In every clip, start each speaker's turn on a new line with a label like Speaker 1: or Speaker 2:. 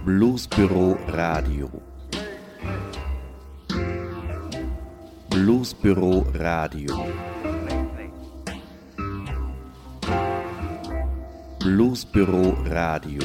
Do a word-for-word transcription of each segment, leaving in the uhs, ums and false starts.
Speaker 1: Bluesbüro Radio. Bluesbüro Radio. Bluesbüro Radio.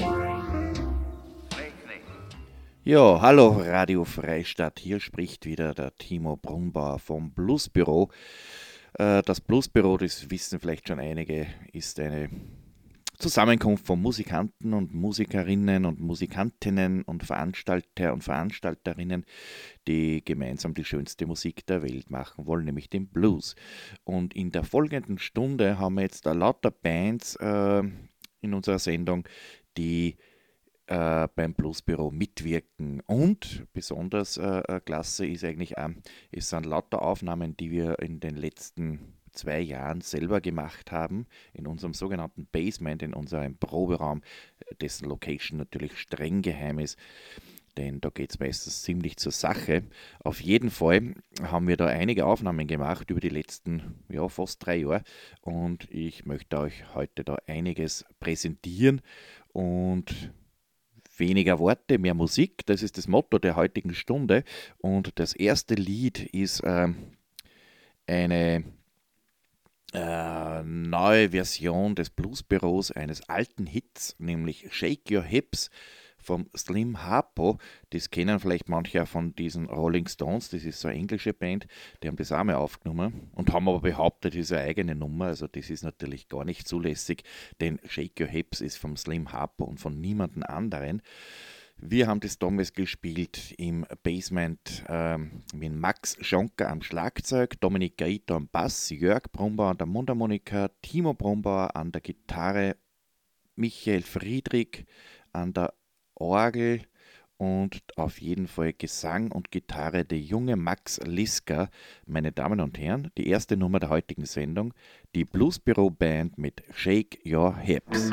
Speaker 1: Ja, hallo Radio Freistadt, hier spricht wieder der Timo Brunbauer vom Bluesbüro. Das Bluesbüro, das wissen vielleicht schon einige, ist eine Zusammenkunft von Musikanten und Musikerinnen und Musikantinnen und Veranstalter und Veranstalterinnen, die gemeinsam die schönste Musik der Welt machen wollen, nämlich den Blues. Und in der folgenden Stunde haben wir jetzt da lauter Bands äh, in unserer Sendung, die äh, beim Bluesbüro mitwirken. Und besonders äh, klasse ist eigentlich auch, es sind lauter Aufnahmen, die wir in den letzten zwei Jahren selber gemacht haben, in unserem sogenannten Basement, in unserem Proberaum, dessen Location natürlich streng geheim ist, denn da geht es meistens ziemlich zur Sache. Auf jeden Fall haben wir da einige Aufnahmen gemacht über die letzten ja, fast drei Jahre und ich möchte euch heute da einiges präsentieren und weniger Worte, mehr Musik, das ist das Motto der heutigen Stunde. Und das erste Lied ist äh, eine äh, neue Version des Bluesbüros eines alten Hits, nämlich Shake Your Hips vom Slim Harpo. Das kennen vielleicht manche auch von diesen Rolling Stones, das ist so eine englische Band, die haben das auch mal aufgenommen und haben aber behauptet, das ist eine eigene Nummer, also das ist natürlich gar nicht zulässig, denn Shake Your Hips ist vom Slim Harpo und von niemandem anderen. Wir haben das damals gespielt im Basement ähm, mit Max Schonker am Schlagzeug, Dominik Gaito am Bass, Jörg Brunbauer an der Mundharmonika, Timo Brunbauer an der Gitarre, Michael Friedrich an der Orgel und auf jeden Fall Gesang und Gitarre der junge Max Liska. Meine Damen und Herren, die erste Nummer der heutigen Sendung, die Bluesbüro Band mit Shake Your Hips.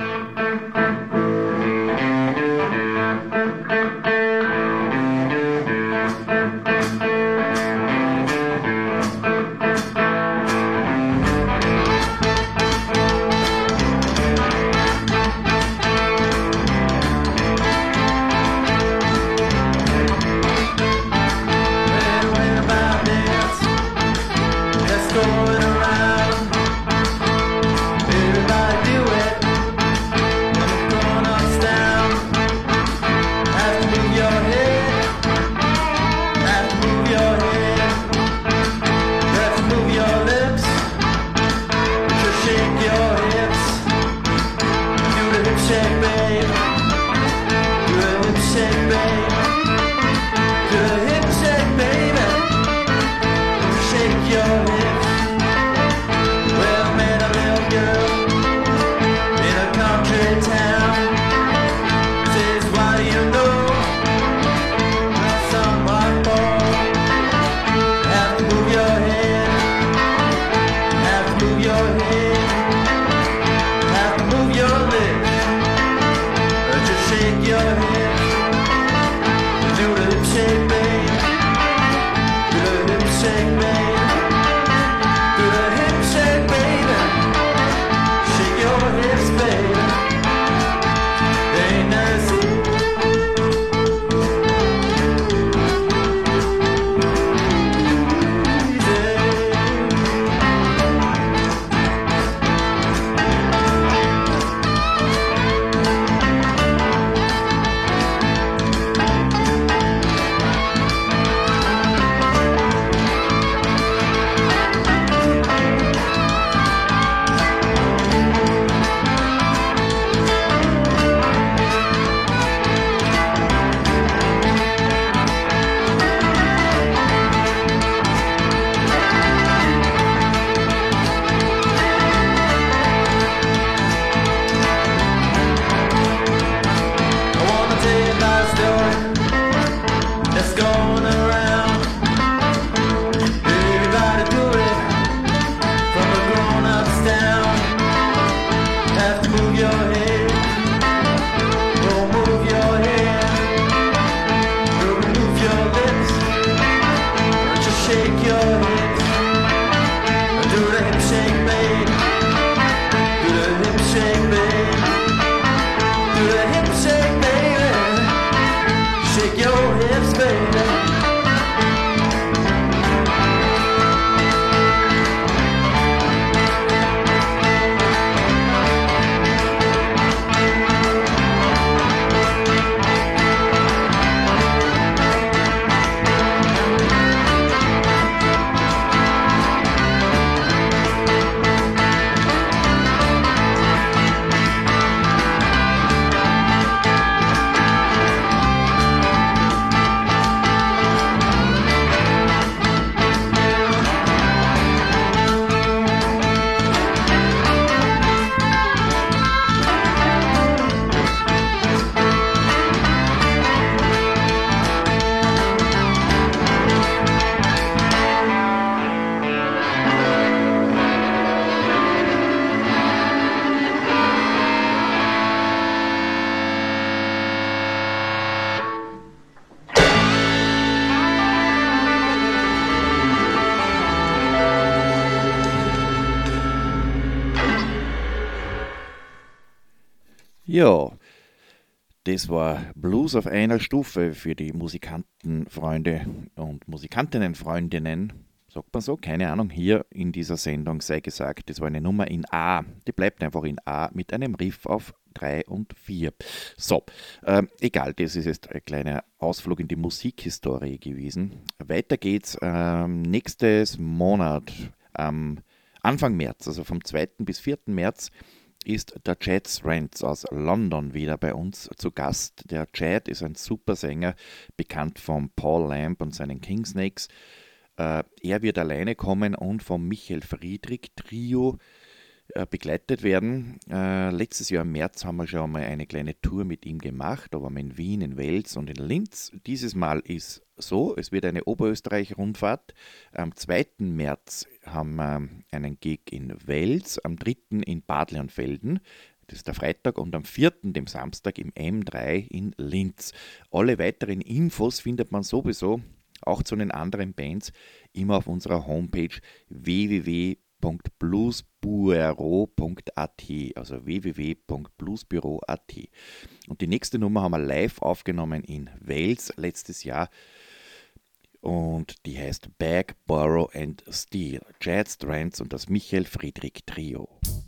Speaker 1: Ja, das war Blues auf einer Stufe für die Musikantenfreunde und Musikantinnenfreundinnen. Sagt man so? Keine Ahnung. Hier in dieser Sendung sei gesagt, das war eine Nummer in A. Die bleibt einfach in A mit einem Riff auf drei und vier. So, ähm, egal, das ist jetzt ein kleiner Ausflug in die Musikhistorie gewesen. Weiter geht's ähm, nächstes Monat, ähm, Anfang März, also vom zweiten bis vierten März, ist der Chad Strantz aus London wieder bei uns zu Gast. Der Chad ist ein super Sänger, bekannt von Paul Lamb und seinen Kingsnakes. Äh, er wird alleine kommen und vom Michael Friedrich Trio äh, begleitet werden. Äh, letztes Jahr im März haben wir schon mal eine kleine Tour mit ihm gemacht. Da waren wir in Wien, in Wels und in Linz. Dieses Mal ist so, es wird eine Oberösterreich-Rundfahrt. Am zweiten März haben wir einen Gig in Wels, am dritten in Bad Leonfelden. Das ist der Freitag, und am vierten, dem Samstag, im M drei in Linz. Alle weiteren Infos findet man sowieso auch zu den anderen Bands immer auf unserer Homepage w w w punkt bluesbureau punkt a t, also w w w punkt bluesbureau punkt a t. Und die nächste Nummer haben wir live aufgenommen in Wales letztes Jahr und die heißt Bag, Borrow and Steal. Chad Strantz und das Michael Friedrich Trio.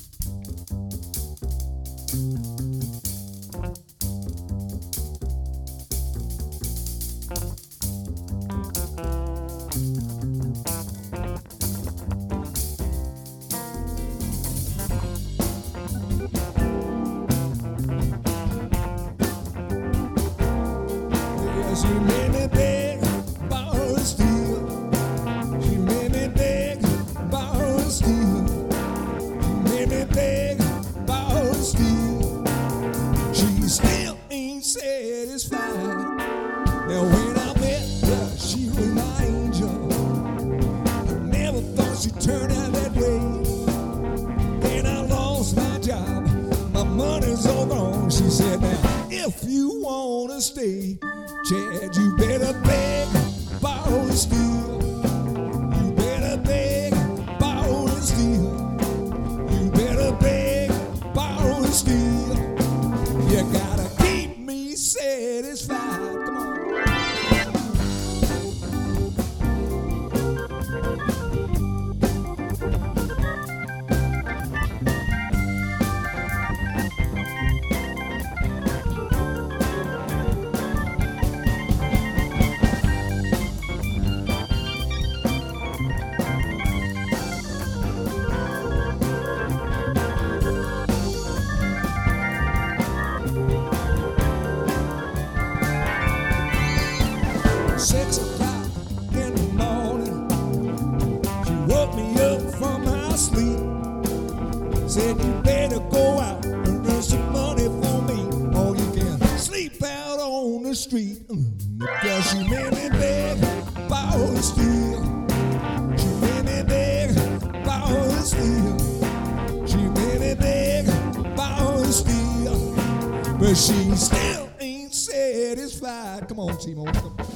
Speaker 2: She made me beg, borrow and steal. She made me beg, borrow and steal. She made me beg, borrow and steal. She still ain't satisfied. Now when I met her, she was my angel. I never thought she'd turn out that way. Then I lost my job, my money's all gone. She said, now if you wanna stay, Chad, you better beg, borrow and steal. You better beg, borrow and steal. You better beg, borrow and steal. You gotta keep me satisfied. Come on. Six o'clock in the morning, she woke me up from my sleep. Said you better go out and earn some money for me, or you can sleep out on the street. Because she made me beg, borrow and steal. She made me beg, borrow and steal. She made me beg, borrow and steal. But she still ain't satisfied. Come on, T-Mo. Come on.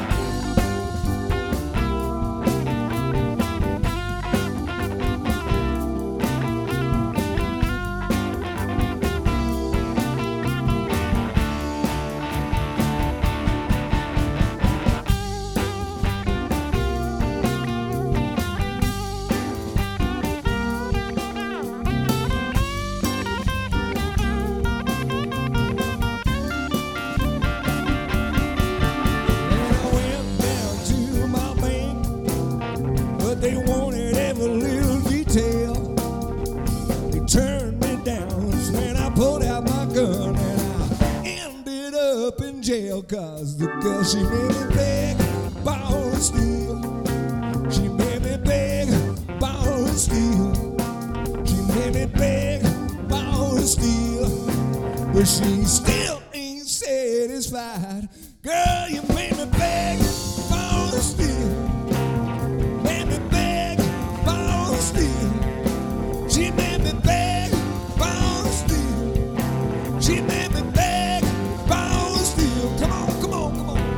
Speaker 2: They wanted every little detail. They turned me down when I pulled out my gun, and I ended up in jail. Cause the girl, she made me beg, borrow and steal. She made me beg, borrow and steal. She made me beg, borrow and steal. But she still ain't satisfied. Girl, you made me beg, borrow and steal. She made me beg, borrow and steal. She made me beg, borrow and steal. Come on, come on, come on.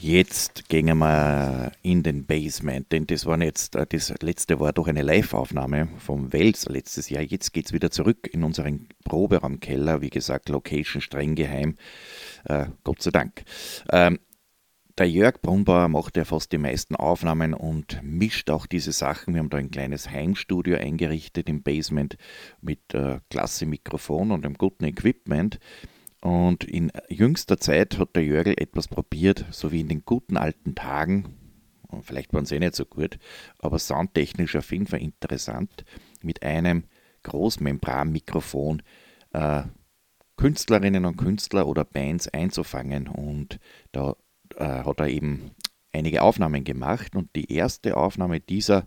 Speaker 1: jetzt gehen wir in den Basement, denn das war jetzt, äh, das letzte war doch eine Live-Aufnahme vom Wels letztes Jahr. Jetzt geht es wieder zurück in unseren Proberaumkeller, wie gesagt, Location streng geheim, äh, Gott sei Dank. Ähm, Der Jörg Brunbauer macht ja fast die meisten Aufnahmen und mischt auch diese Sachen. Wir haben da ein kleines Heimstudio eingerichtet im Basement mit äh, klasse Mikrofon und einem guten Equipment. Und in jüngster Zeit hat der Jörgel etwas probiert, so wie in den guten alten Tagen. Und vielleicht waren sie eh nicht so gut, aber soundtechnisch auf jeden Fall interessant, mit einem Großmembranmikrofon äh, Künstlerinnen und Künstler oder Bands einzufangen. Und da hat er eben einige Aufnahmen gemacht und die erste Aufnahme dieser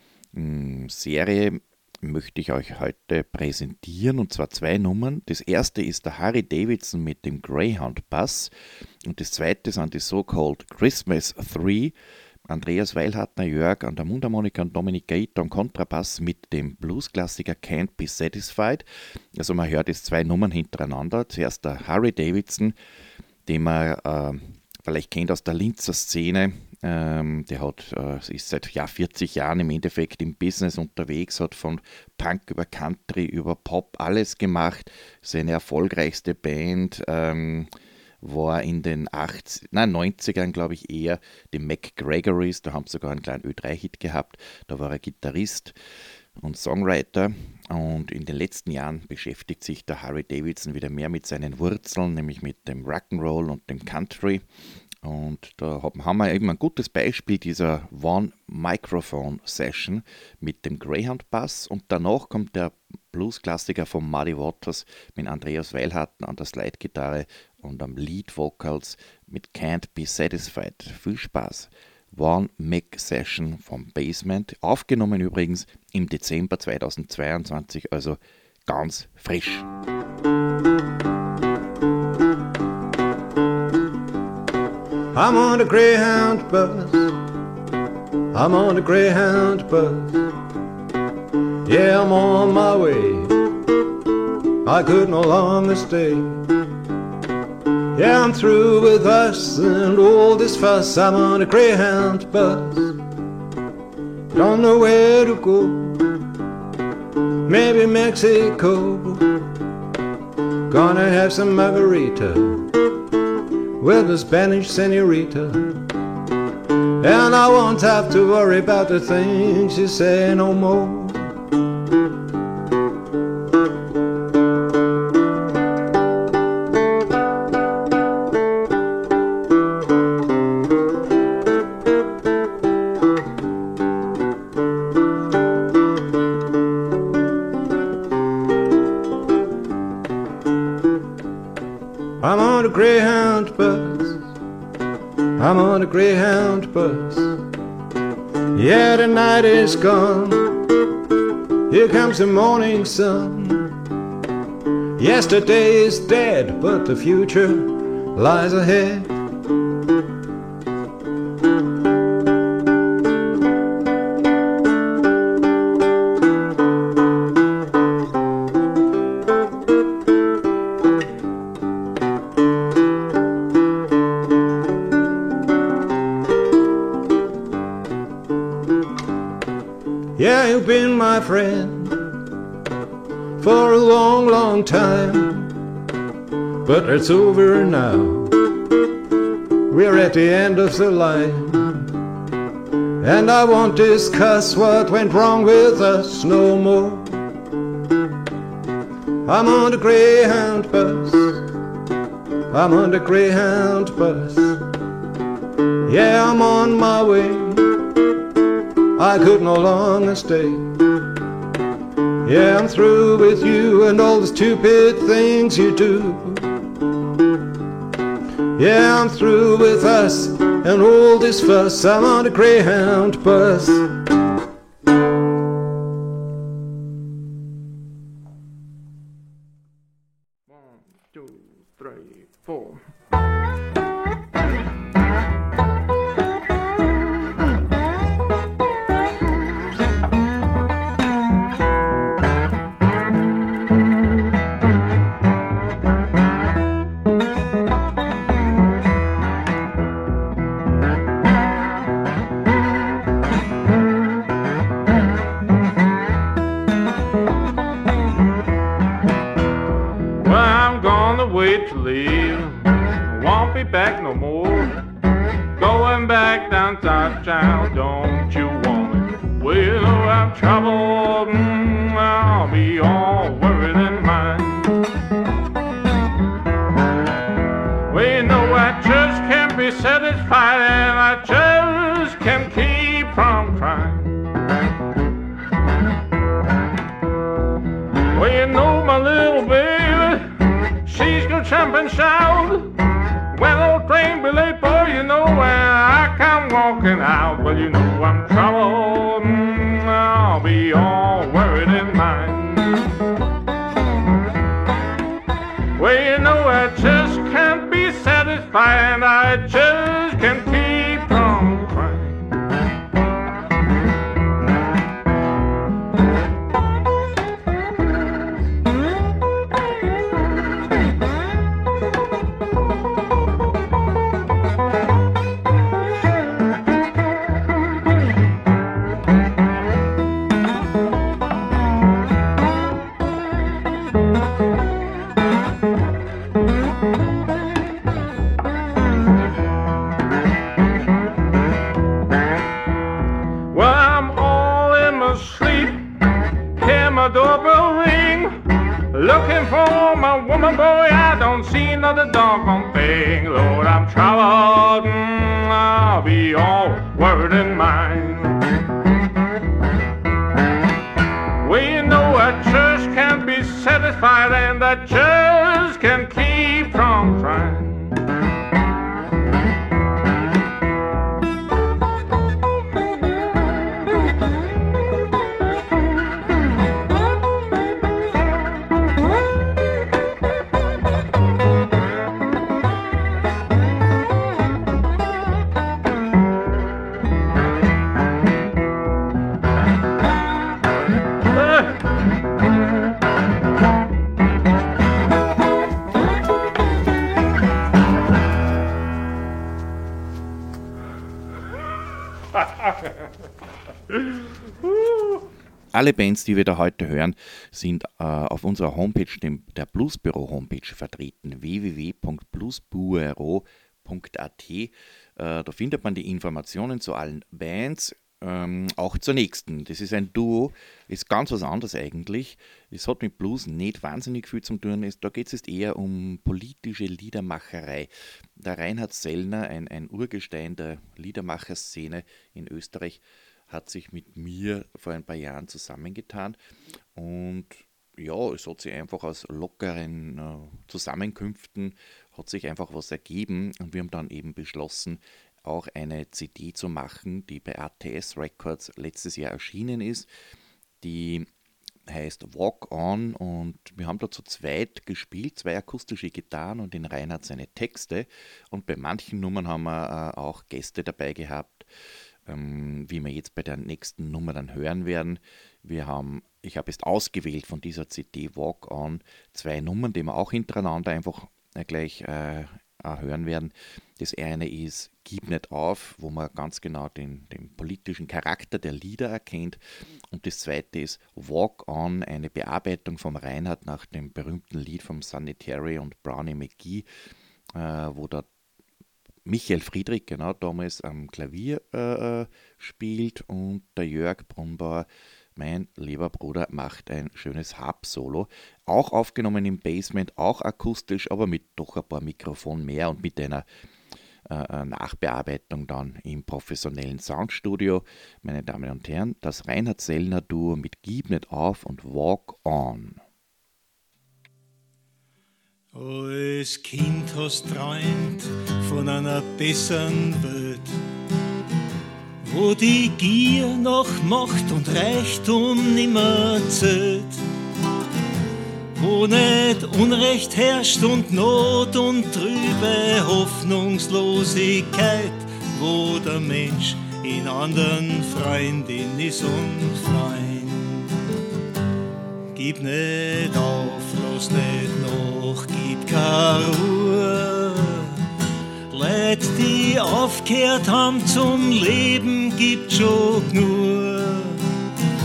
Speaker 1: mh, Serie möchte ich euch heute präsentieren, und zwar zwei Nummern. Das erste ist der Harry Davidson mit dem Greyhound Bass und das zweite sind die so-called Christmas Three. Andreas Weilhartner, Jörg an der Mundharmonika und Dominik Gaeta am Kontrabass mit dem Bluesklassiker Can't Be Satisfied. Also man hört jetzt zwei Nummern hintereinander. Zuerst der Harry Davidson, den man äh, vielleicht kennt aus der Linzer Szene, ähm, der hat, äh, ist seit ja, vierzig Jahren im Endeffekt im Business unterwegs, hat von Punk über Country über Pop alles gemacht. Seine erfolgreichste Band ähm, war in den achtzig, nein, neunzigern, glaube ich, eher die McGregorys, da haben sie sogar einen kleinen Ö drei Hit gehabt, da war er Gitarrist und Songwriter, und in den letzten Jahren beschäftigt sich der Harry Davidson wieder mehr mit seinen Wurzeln, nämlich mit dem Rock'n'Roll und dem Country, und da haben wir eben ein gutes Beispiel dieser One-Microphone-Session mit dem Greyhound Bass, und danach kommt der Blues-Klassiker von Muddy Waters mit Andreas Weilhartner an der Slide-Gitarre und am Lead-Vocals mit Can't Be Satisfied. Viel Spaß! One-Mic-Session vom Basement, aufgenommen übrigens im Dezember zweitausendzweiundzwanzig, also ganz frisch.
Speaker 3: I'm on a Greyhound bus, I'm on a Greyhound bus, yeah, I'm on my way, I could no longer stay. Yeah, I'm through with us and all this fuss. I'm on a Greyhound bus, don't know where to go, maybe Mexico, gonna have some margarita with a Spanish senorita, and I won't have to worry about the things you say no more. I'm on a Greyhound bus, I'm on a Greyhound bus, yeah, the night is gone, here comes the morning sun. Yesterday is dead, but the future lies ahead. Yeah, you've been my friend for a long, long time, but it's over now, we're at the end of the line, and I won't discuss what went wrong with us no more. I'm on the Greyhound bus, I'm on the Greyhound bus, yeah, I'm on my way, I could no longer stay. Yeah, I'm through with you and all the stupid things you do. Yeah, I'm through with us and all this fuss. I'm on a Greyhound bus.
Speaker 4: One, two, three, four.
Speaker 5: a way to live. Won't be back no more. Going back down south, child, don't you want it? Well, I'm troubled, mm, I'll be all worried in mind. Well, you know I just can't be satisfied, and I just can't keep from crying. Well, you know my little baby, she's gonna jump and shout. When old train be late, boy, you know when I come walking out. Well, you know I'm troubled, mm, I'll be all worried in mind. Well, you know I just can't be satisfied, and I just can't keep from crying. Doorbell ring, looking for my woman, boy, I don't see another doggone thing. Lord, I'm troubled, mm, I'll be all worried in mind. Well, you know I just can't be satisfied, and I just can't keep from trying.
Speaker 1: Alle Bands, die wir da heute hören, sind äh, auf unserer Homepage, dem, der Bluesbüro-Homepage vertreten, w w w punkt bluesbuero punkt a t. Äh, da findet man die Informationen zu allen Bands, ähm, auch zur nächsten. Das ist ein Duo, ist ganz was anderes eigentlich. Es hat mit Blues nicht wahnsinnig viel zu tun. Da geht es eher um politische Liedermacherei. Der Reinhard Sellner, ein, ein Urgestein der Liedermacherszene in Österreich, hat sich mit mir vor ein paar Jahren zusammengetan und ja, es hat sich einfach aus lockeren äh, Zusammenkünften hat sich einfach was ergeben und wir haben dann eben beschlossen, auch eine C D zu machen, die bei A T S Records letztes Jahr erschienen ist. Die heißt Walk On und wir haben da zu zweit gespielt, zwei akustische Gitarren und den Reinhard seine Texte und bei manchen Nummern haben wir äh, auch Gäste dabei gehabt, wie wir jetzt bei der nächsten Nummer dann hören werden. Wir haben, ich habe jetzt ausgewählt von dieser C D Walk On zwei Nummern, die wir auch hintereinander einfach gleich äh, hören werden. Das eine ist Gib nicht auf, wo man ganz genau den, den politischen Charakter der Lieder erkennt. Und das zweite ist Walk On, eine Bearbeitung vom Reinhard nach dem berühmten Lied vom Sonny Terry und Brownie McGee, äh, wo der Michael Friedrich, genau, damals am Klavier äh, spielt und der Jörg Brunbauer, mein lieber Bruder, macht ein schönes Harp-Solo. Auch aufgenommen im Basement, auch akustisch, aber mit doch ein paar Mikrofonen mehr und mit einer äh, Nachbearbeitung dann im professionellen Soundstudio. Meine Damen und Herren, das Reinhard Sellner Duo mit Gib nicht auf und Walk On.
Speaker 6: Als Kind hast träumt von einer besseren Welt, wo die Gier nach Macht und Reichtum nimmer zählt, wo nicht Unrecht herrscht und Not und trübe Hoffnungslosigkeit, wo der Mensch in anderen Freundin ist und Freund. Gib nicht auf, lass nicht nach, gib keine Ruhe. Leid, die aufgehört haben zum Leben, gibt schon genug.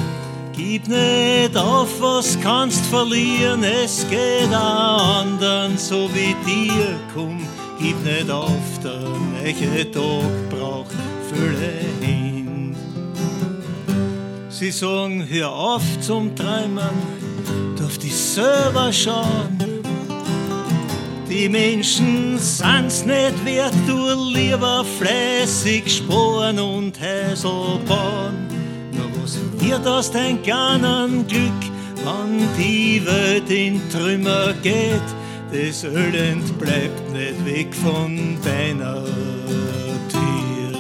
Speaker 6: Gib nicht auf, was kannst verlieren, es geht auch anderen so wie dir, komm, gib nicht auf, der neue Tag braucht viele Hände. Sie sagen, hör auf zum Träumen, darf dich selber schauen. Die Menschen sind's nicht wert, du lieber fleißig sparen und Häusl bauen. Nur was wird aus dein kleinen Glück, wenn die Welt in Trümmer geht? Das Elend bleibt nicht weg von deiner Tür.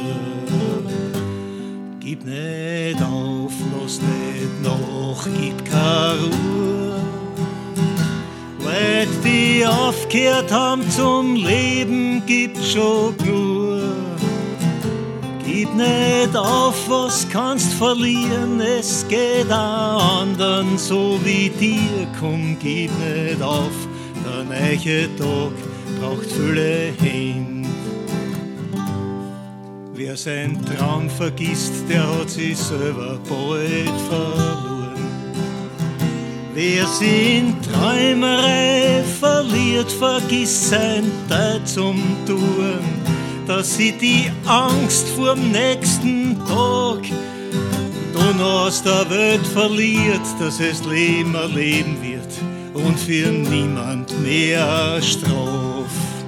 Speaker 6: Gib nicht auf, lass nicht nach, gib keine Ruhe. Leute, die aufgehört haben zum Leben, gibt's schon genug. Gib nicht auf, was kannst verlieren, es geht auch anderen so wie dir. Komm, gib nicht auf, der neue Tag braucht viele Hände. Wer seinen Traum vergisst, der hat sich selber bald verloren. Wer sich in Träumerei verliert, vergisst sein Teil zum Tun, dass sie die Angst vorm nächsten Tag dann aus der Welt verliert, dass es Leben ein Leben wird und für niemand mehr Straf.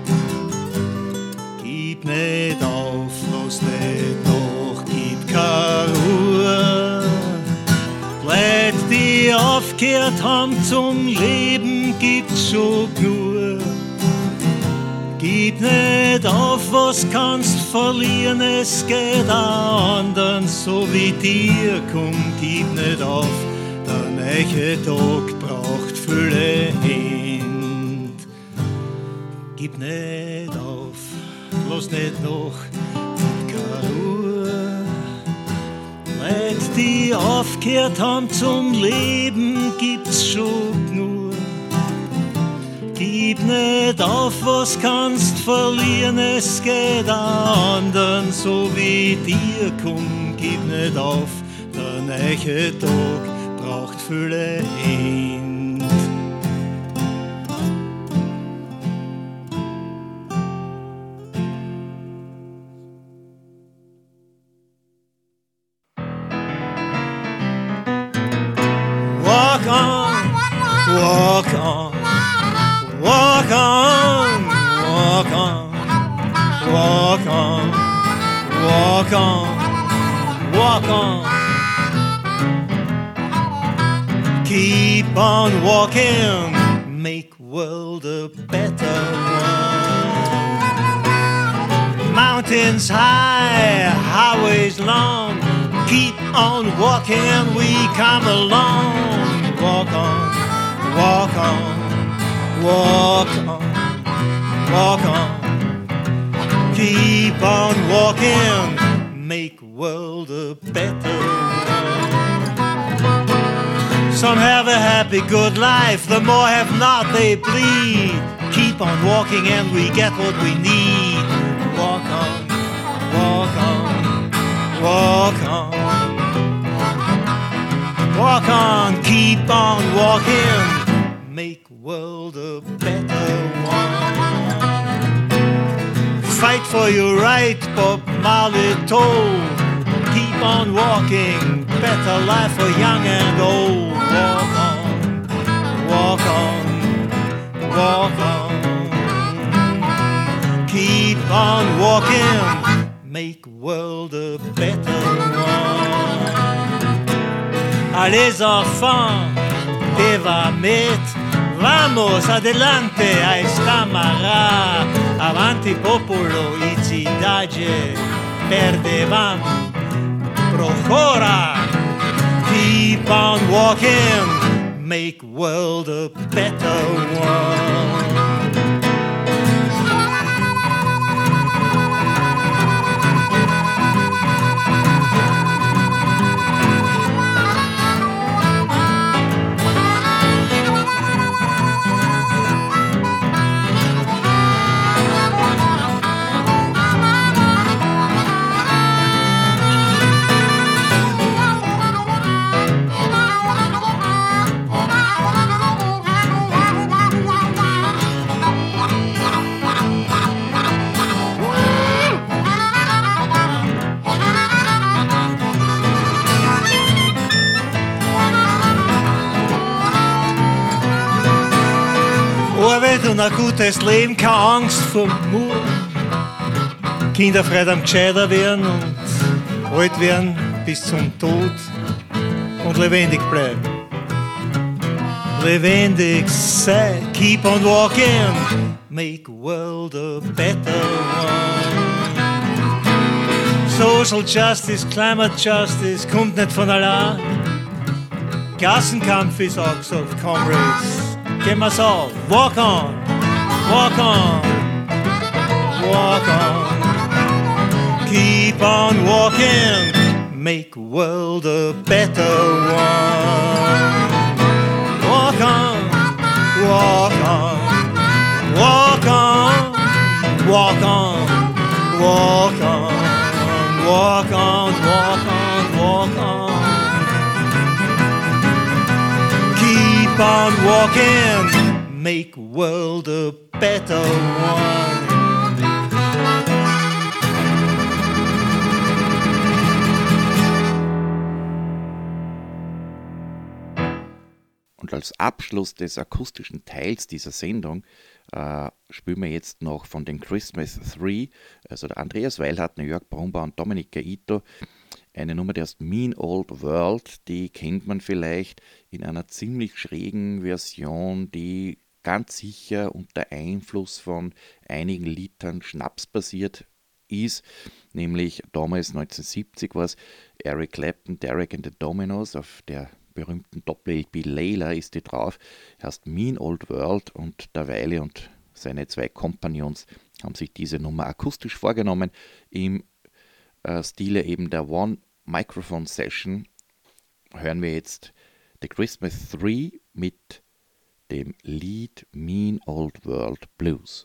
Speaker 6: Gib nicht auf, lass nicht nach, gib keine Ruhe. Leute, die aufgehört haben zum Leben, gibt's schon genug. Gib nicht auf, was kannst verlieren, es geht auch anderen so wie dir. Komm, gib nicht auf, der neue Tag braucht viele Hände. Gib nicht auf, lass nicht nach, gib keine Ruhe. Leute, die aufgehört haben zum Leben, gibt's schon genug. Gib nicht auf, was kannst verlieren, es geht auch anderen so wie dir. Komm, gib nicht auf, der neue Tag braucht viele Hände. Walk on, walk on, walk on, walk on, walk on, walk on, walk on. Keep on walking, make world a better one. Mountains high, highways long. Keep on walking, we come along. Walk on, walk on, walk on, walk on. Keep on walking, make world a better one. Some have a happy good life, the more have not they bleed. Keep on walking and we get what we need. Walk on, walk on, walk on. Walk on, keep on walking, make world a better one. Fight for your right, Bob Marley told. Keep on walking, better life for young and old. Walk on, walk on, walk on. Keep on walking, make world a better one. Allez enfants, Tevamet, vamos adelante a esta mará. Avanti popolo, icidade, perdevam, procura. Keep on walking, make world a better one.
Speaker 2: Wow.
Speaker 6: Geld und ein gutes Leben, keine Angst vor Mut. Kinderfrei am gescheiter werden und alt werden bis zum Tod und lebendig bleiben. Lebendig sei, keep on walking, make world a better one. Social Justice, Climate Justice kommt nicht von allein. Gassenkampf ist auch gesagt, Comrades, gehen wir's auf, walk on, walk on, walk on, keep on walking, make world a better one. Walk on, walk on, walk on, walk on, walk on, walk on, walk on, walk on. Keep on walking, make world a better one.
Speaker 1: Und als Abschluss des akustischen Teils dieser Sendung äh, spielen wir jetzt noch von den Christmas Three, also der Andreas Weilhardt, Jörg Brumbaugh und Dominik Gaito, eine Nummer, die heißt Mean Old World, die kennt man vielleicht in einer ziemlich schrägen Version, die ganz sicher unter Einfluss von einigen Litern Schnaps basiert ist, nämlich damals neunzehnhundertsiebzig war es Eric Clapton, Derek and the Dominos, auf der berühmten Doppel-L P Layla ist die drauf, heißt Mean Old World, und der Weile und seine zwei Kompagnons haben sich diese Nummer akustisch vorgenommen, im äh, Stile eben der One Microphone Session. Hören wir jetzt The Christmas Three mit dem Lied Mean Old World Blues.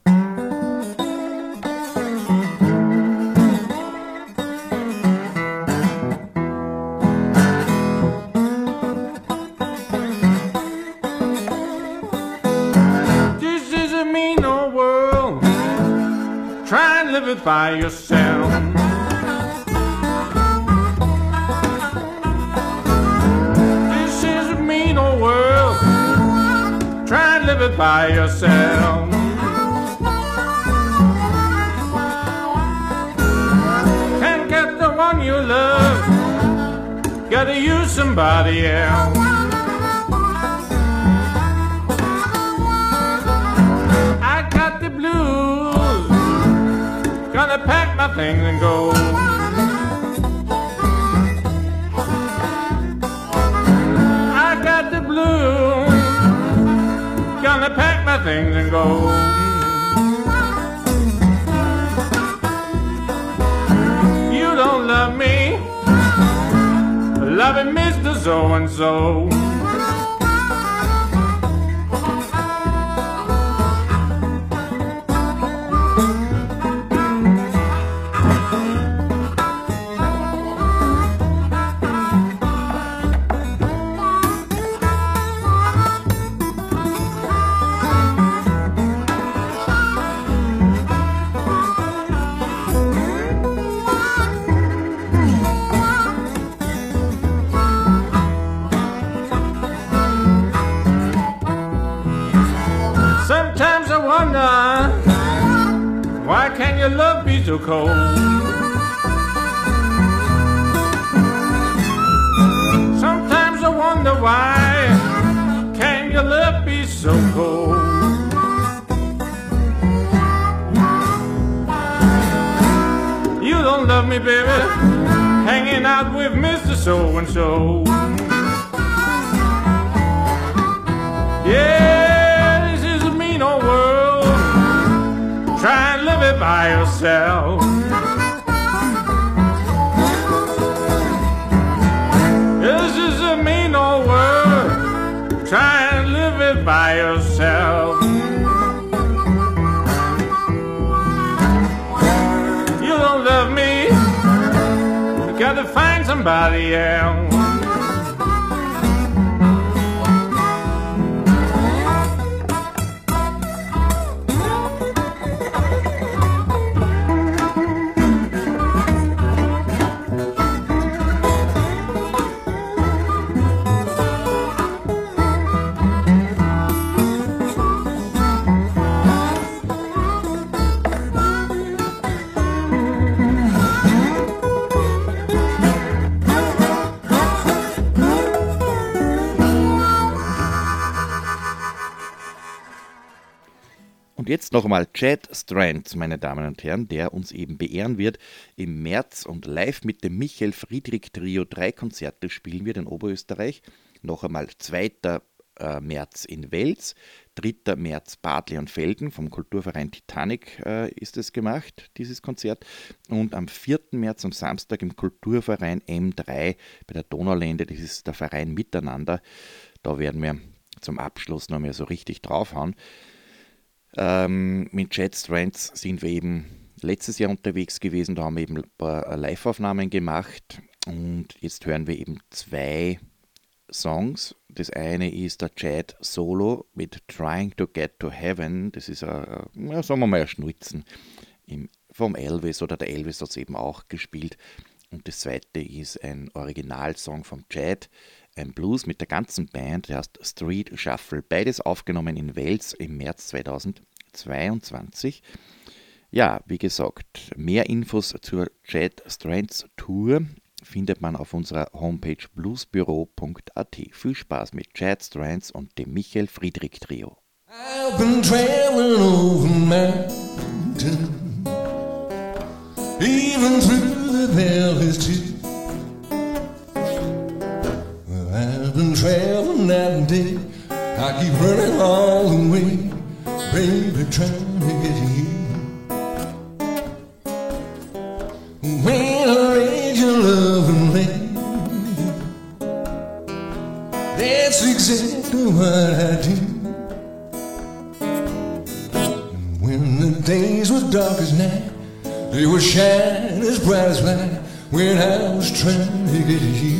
Speaker 5: Live it by yourself. This is a mean old world. Try and live it by yourself. Can't get the one you love. Gotta use somebody else. I got the blues. Gonna pack my things and go. I got the blues. Gonna pack my things and go. You don't love me, loving Mister So-and-so. Why can your love be so cold? Sometimes I wonder why can your love be so cold? You don't love me, baby, hanging out with Mister So-and-so. Yeah, this is a mean old world. Try and live it by yourself. This is a mean old world. Try and live it by yourself. You don't love me. You gotta find somebody else.
Speaker 1: Und jetzt noch einmal Chad Strands, meine Damen und Herren, der uns eben beehren wird im März und live mit dem Michael Friedrich Trio drei Konzerte spielen wird in Oberösterreich. Noch einmal zweiter März in Wels, dritter März Bad Leonfelden, vom Kulturverein Titanic äh, ist es gemacht, dieses Konzert. Und am vierten März, am Samstag, im Kulturverein M drei bei der Donaulände, das ist der Verein Miteinander. Da werden wir zum Abschluss noch mehr so richtig draufhauen. Ähm, mit Chad Strands sind wir eben letztes Jahr unterwegs gewesen, da haben wir eben ein paar Live-Aufnahmen gemacht und jetzt hören wir eben zwei Songs. Das eine ist der Chad Solo mit Trying to Get to Heaven, das ist ein, ja, sagen wir mal ein Schnulzen im, vom Elvis, oder der Elvis hat es eben auch gespielt. Und das zweite ist ein Originalsong vom Chad, ein Blues mit der ganzen Band, der heißt Street Shuffle. Beides aufgenommen in Wels im März zweitausendzweiundzwanzig. Ja, wie gesagt, mehr Infos zur Chad Strands Tour findet man auf unserer Homepage bluesbüro punkt a t. Viel Spaß mit Chad Strands und dem Michael Friedrich Trio.
Speaker 2: I've been traveling over mountains, even through the valleys too. I've been traveling night and day, I keep running all the way, baby, trying to get to you. When I raise your loving hand, that's exactly what I do. And when the days were dark as night, they would shine as bright as light when I was trying to get to you.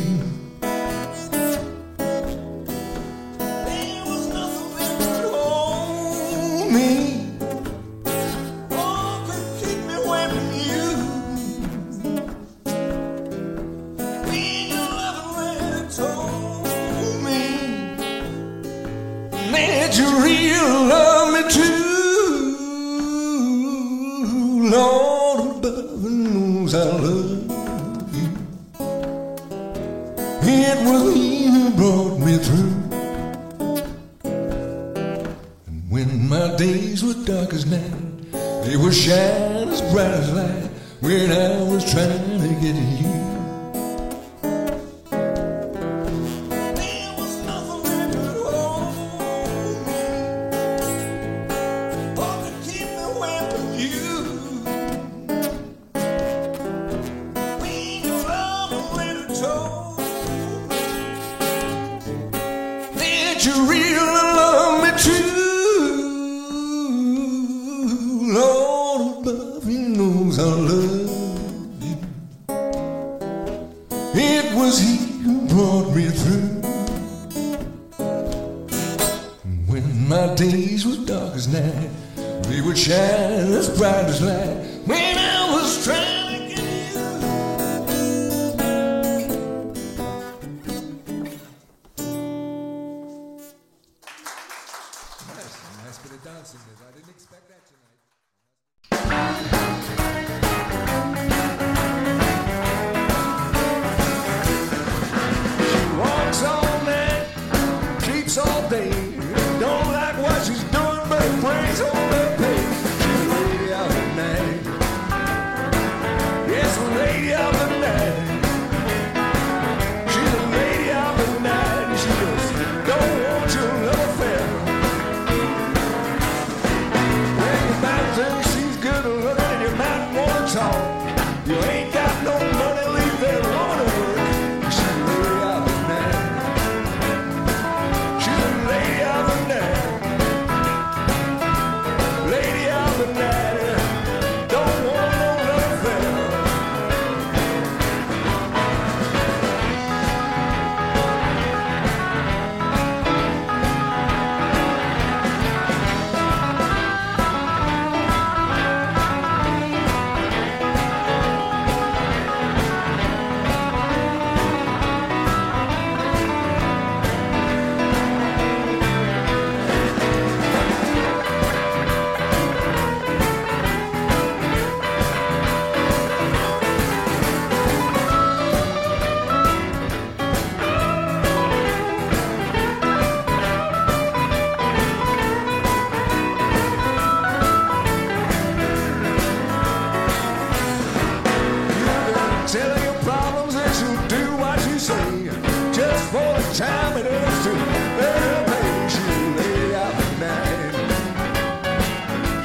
Speaker 2: She's good looking and you might want to talk.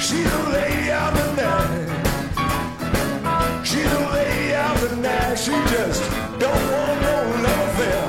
Speaker 2: She's a lady of the night. She's a lady of the night. She just don't want no love affair.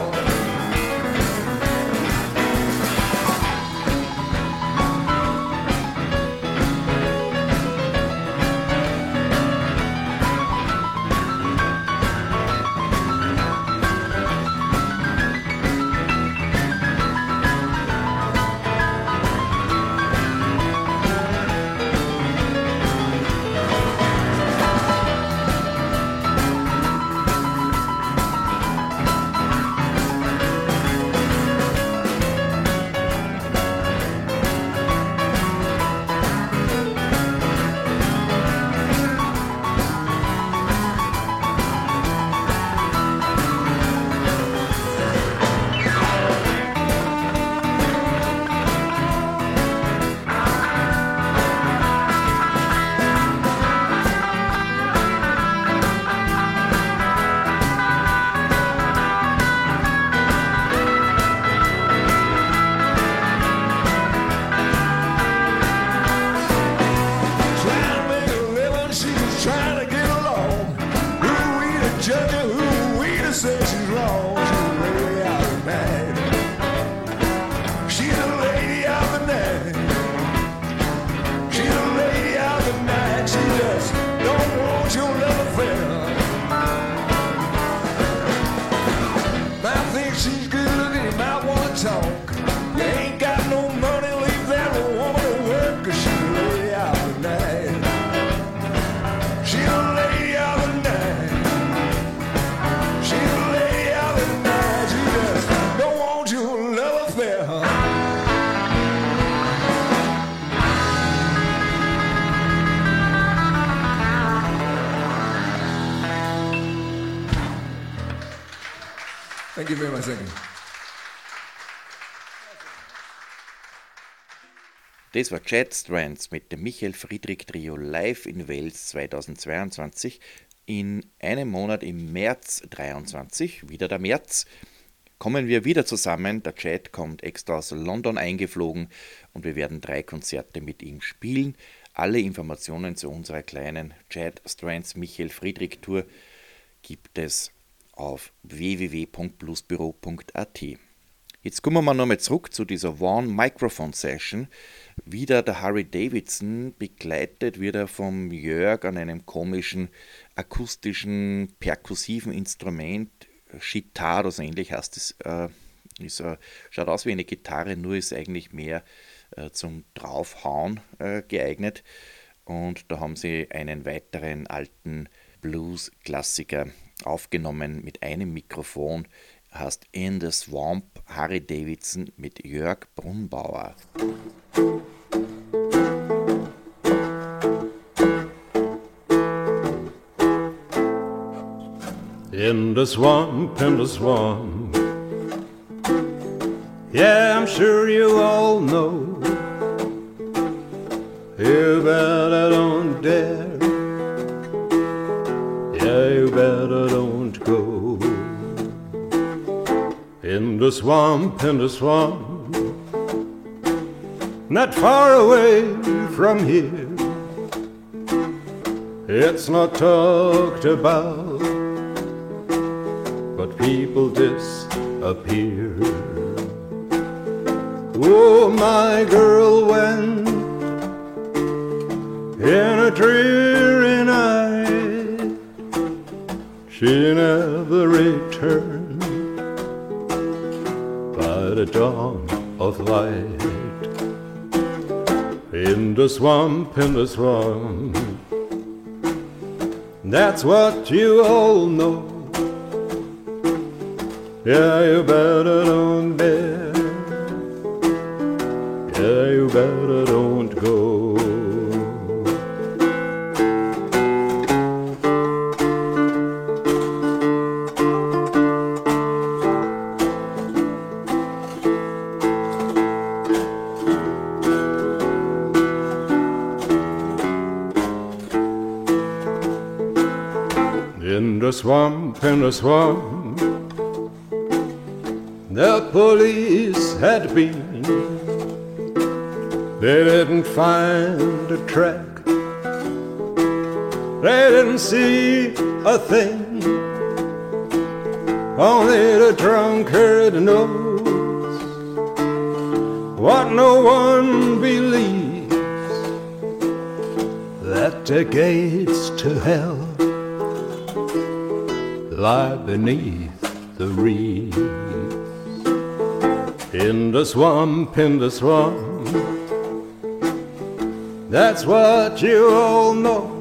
Speaker 2: Thank you very much. Thank you.
Speaker 1: Das war Chad Strands mit dem Michael Friedrich Trio live in Wels zweitausendzweiundzwanzig. In einem Monat im März dreiundzwanzig, wieder der März, kommen wir wieder zusammen. Der Chad kommt extra aus London eingeflogen und wir werden drei Konzerte mit ihm spielen. Alle Informationen zu unserer kleinen Chad Strands Michael Friedrich Tour gibt es auf w w w punkt bluesbüro punkt a t. Jetzt kommen wir nochmal zurück zu dieser One Microphone Session. Wieder der Harry Davidson, begleitet wieder vom Jörg an einem komischen akustischen, perkussiven Instrument. Sitar, so ähnlich heißt es. Äh, ist, äh, schaut aus wie eine Gitarre, nur ist eigentlich mehr äh, zum Draufhauen äh, geeignet. Und da haben sie einen weiteren alten Blues-Klassiker aufgenommen mit einem Mikrofon. Heißt In the Swamp, Harry Davidson mit Jörg Brunbauer.
Speaker 3: In the swamp, in the swamp. Yeah, I'm sure you all know. You better don't dare. Yeah, you better don't go. In the swamp, in the swamp. Not far away from here. It's not talked about, but people disappear. Oh, my girl went in a dreary night. She never returned by the dawn of light. In the swamp, in the swamp. That's what you all know. Yeah, you better don't dare. Yeah, you better don't go. In the swamp, in the swamp, the police had been They didn't find a track. They didn't see a thing. Only the drunkard knows what no one believes, that the gates to hell lie beneath the reeds. In the swamp, in the swamp, that's what you all know.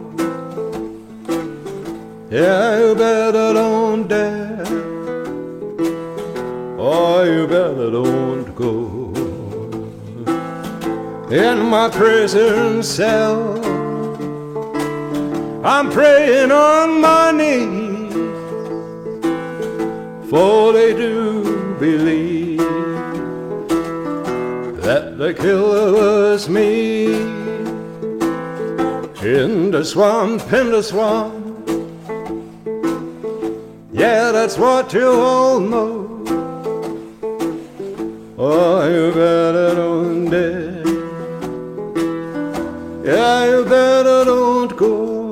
Speaker 3: Yeah, you better don't dare, or you better don't go. In my prison cell, I'm praying on my knees, for they do believe that the killer was me. In the swamp, in the swamp, yeah, that's what you all know. Oh, you better don't dare, yeah, you better don't go.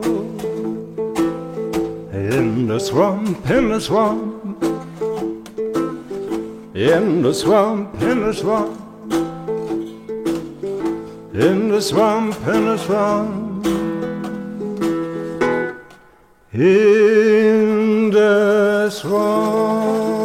Speaker 3: In the swamp, in the swamp, in the swamp, in the swamp, in the swamp, in the swamp, in the swamp.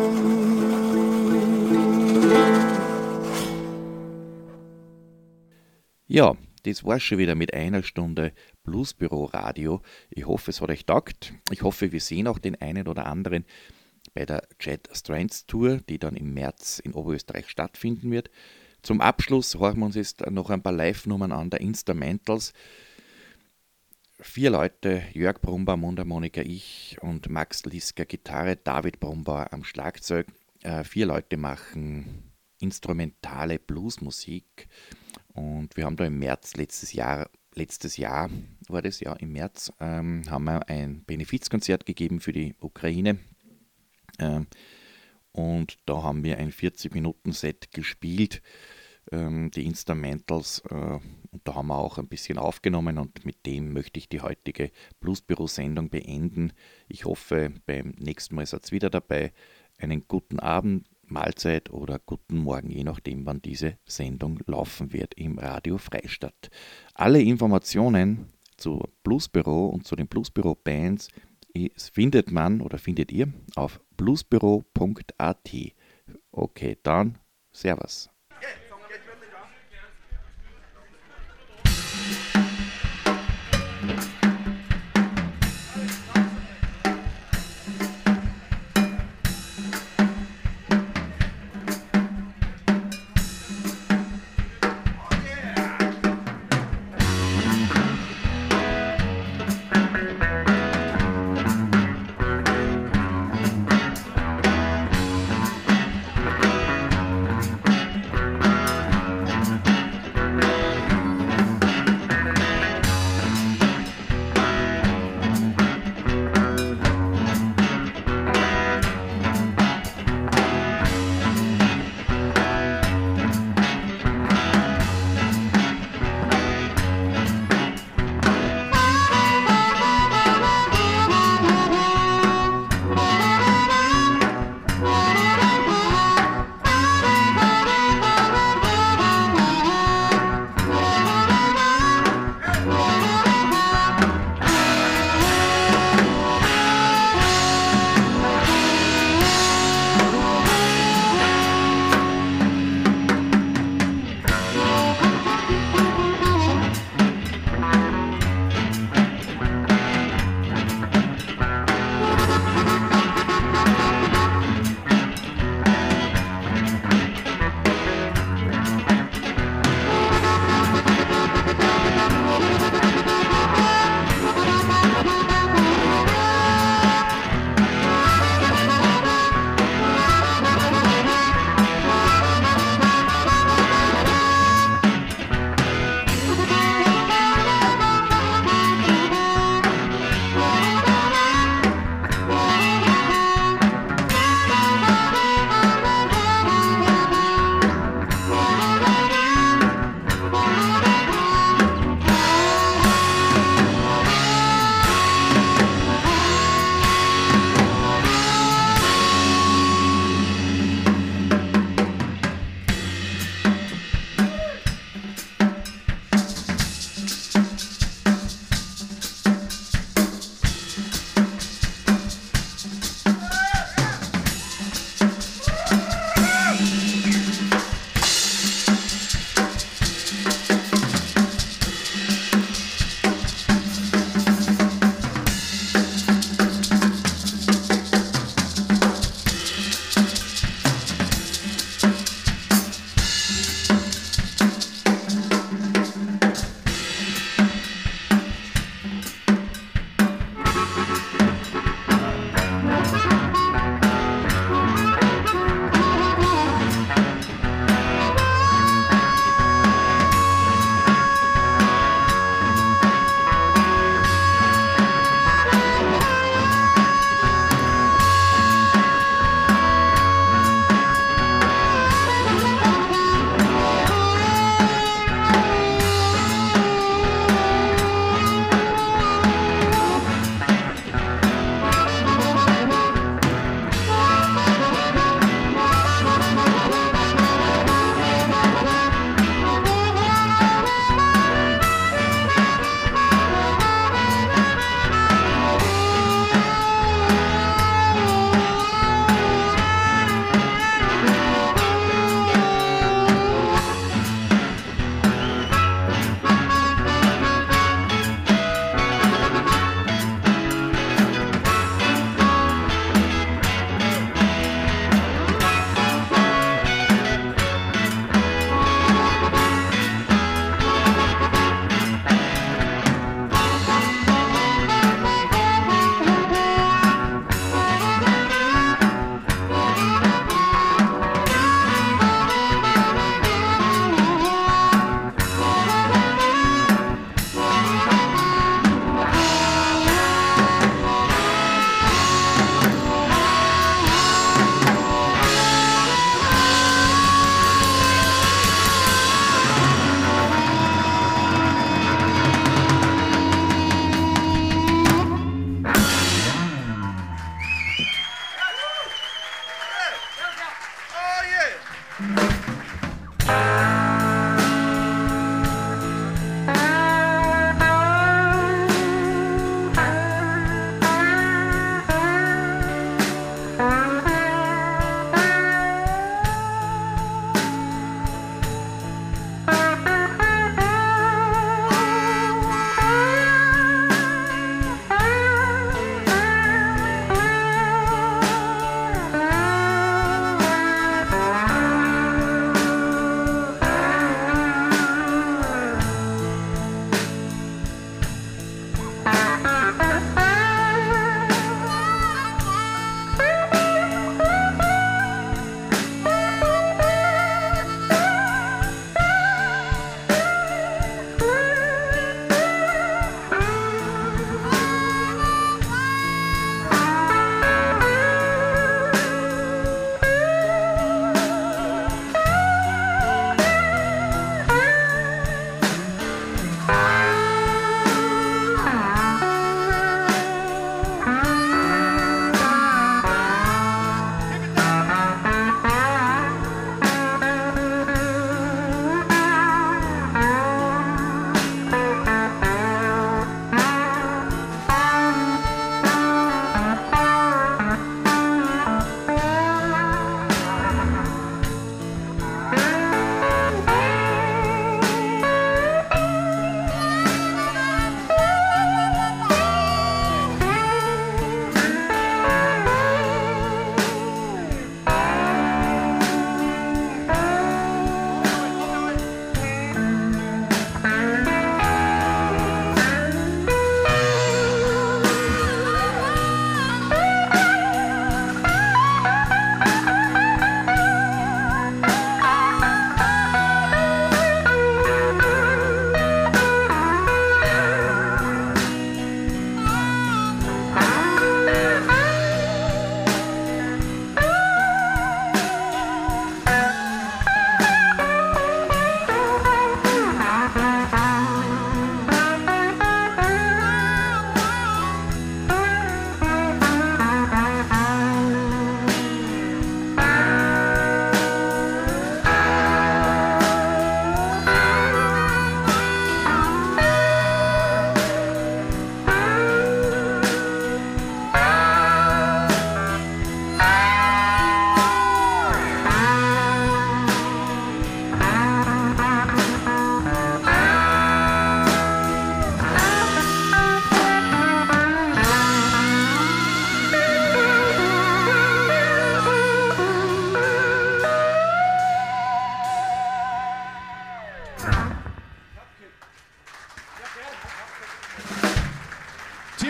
Speaker 1: Ja, das war schon wieder mit einer Stunde Bluesbüro Radio. Ich hoffe, es hat euch taugt. Ich hoffe, wir sehen auch den einen oder anderen bei der Jet Strands Tour, die dann im März in Oberösterreich stattfinden wird. Zum Abschluss hören wir uns jetzt noch ein paar Live-Nummern an der Instrumentals. Vier Leute, Jörg Brummbauer, Mundharmonika, ich und Max Lisker Gitarre, David Brummbauer am Schlagzeug. Äh, vier Leute machen instrumentale Bluesmusik. Und wir haben da im März letztes Jahr, letztes Jahr war das ja im März, ähm, haben wir ein Benefizkonzert gegeben für die Ukraine. Ähm, und da haben wir ein vierzig-Minuten-Set gespielt, ähm, die Instrumentals. Äh, und da haben wir auch ein bisschen aufgenommen und mit dem möchte ich die heutige Bluesbüro-Sendung beenden. Ich hoffe, beim nächsten Mal seid ihr wieder dabei. Einen guten Abend, Mahlzeit oder guten Morgen, je nachdem, wann diese Sendung laufen wird im Radio Freistadt. Alle Informationen zu Bluesbüro und zu den Bluesbüro-Bands findet man oder findet ihr auf bluesbüro punkt a t. Okay, dann Servus.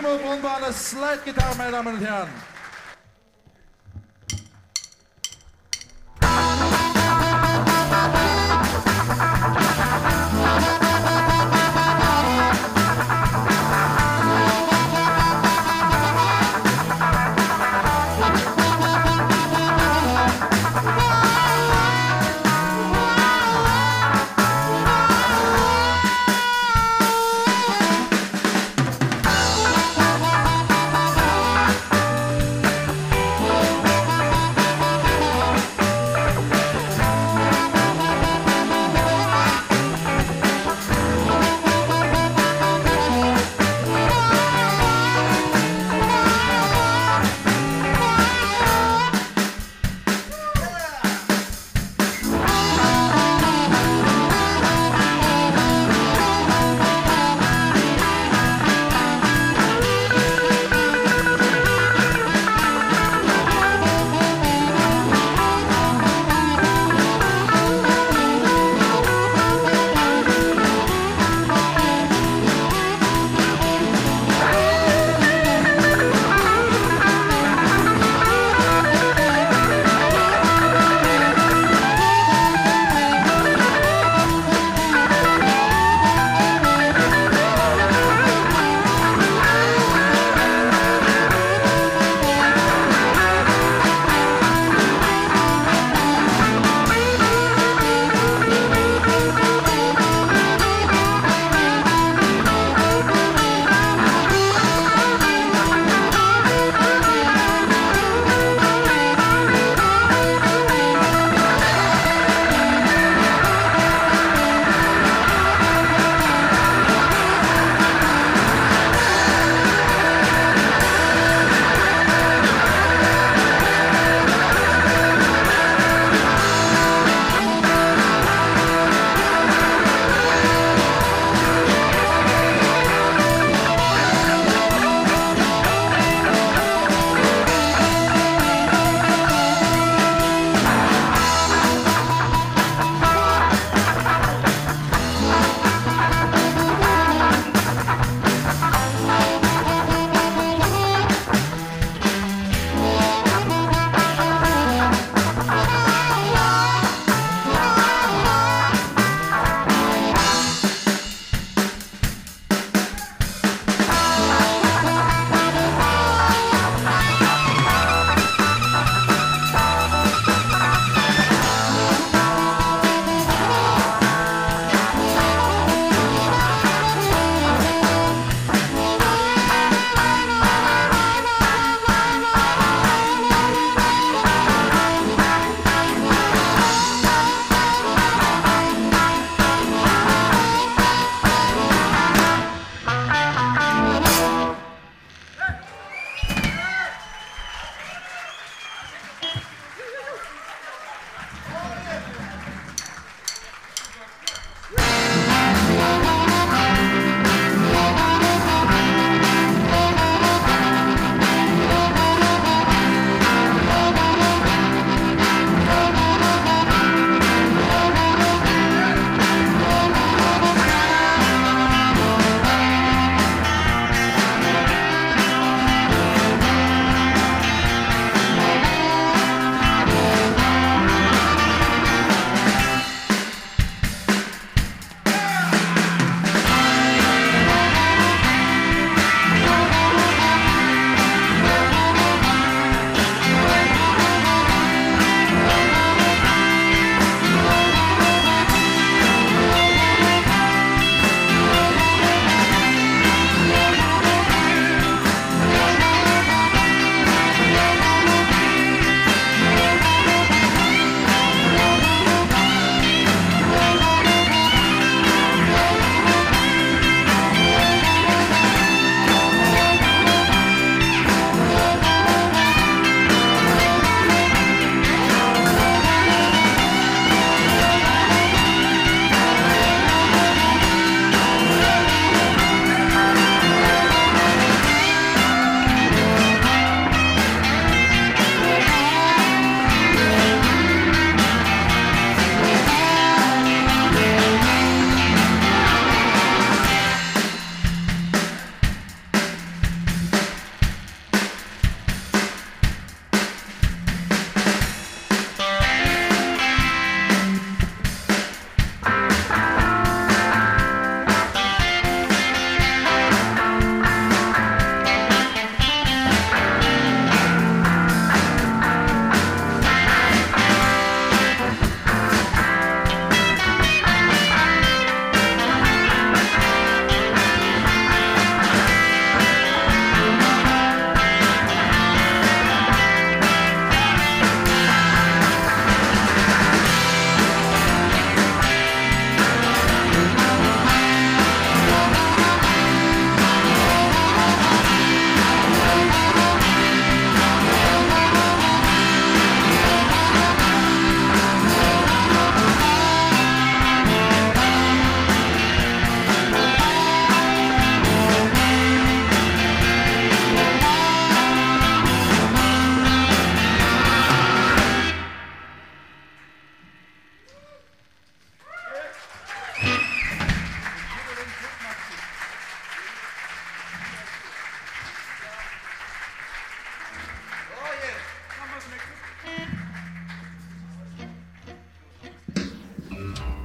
Speaker 7: Timo Brunbauer an der Slide-Gitarre, meine Damen und Herren.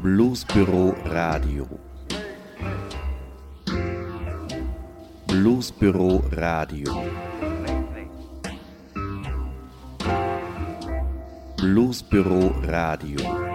Speaker 1: Bluesbüro Radio. Bluesbüro Radio. Bluesbüro Radio.